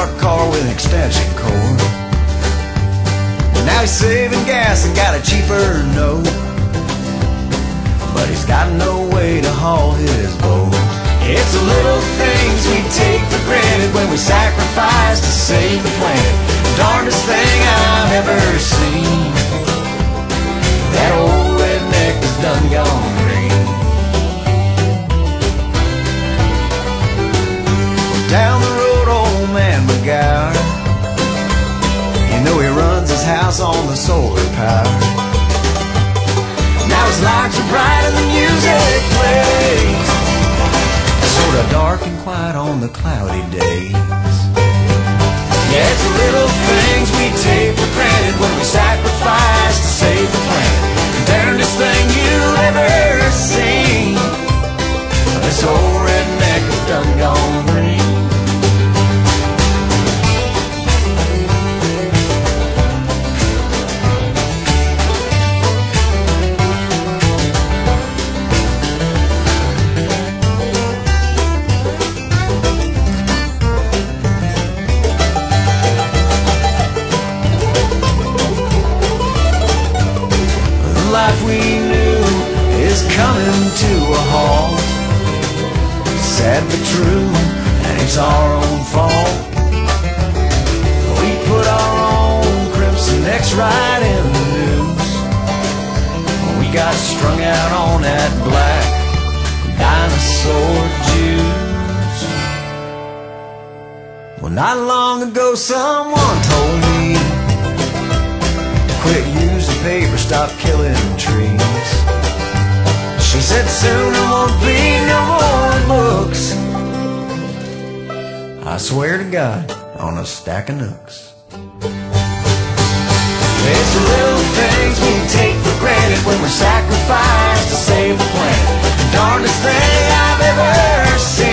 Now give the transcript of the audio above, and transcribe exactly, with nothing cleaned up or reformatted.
parked car with an extension cord. Now he's saving gas and got a cheaper note, but he's got no way to haul his boat. It's the little things we take for granted when we sacrifice to save the planet. The darndest thing I've ever seen, that old redneck is done gone green. Down the road, old man McGowan, you know he runs his house on the solar power. Now his lights are bright and the music plays, sort of dark and quiet on the cloudy days. Yeah, it's the little things we take for granted when we sacrifice to save the planet. The darndest thing you'll ever see, this old redneck is done gone green. Life we knew is coming to a halt. Sad but true, and it's our own fault. We put our own crimson X right in the news. We got strung out on that black dinosaur juice. Well, not long ago someone told me to quit using paper, stop killing trees. She said soon there won't be no more books, I swear to God, on a stack of nooks. It's the little things we take for granted when we sacrifice to save the planet. The darndest thing I've ever seen.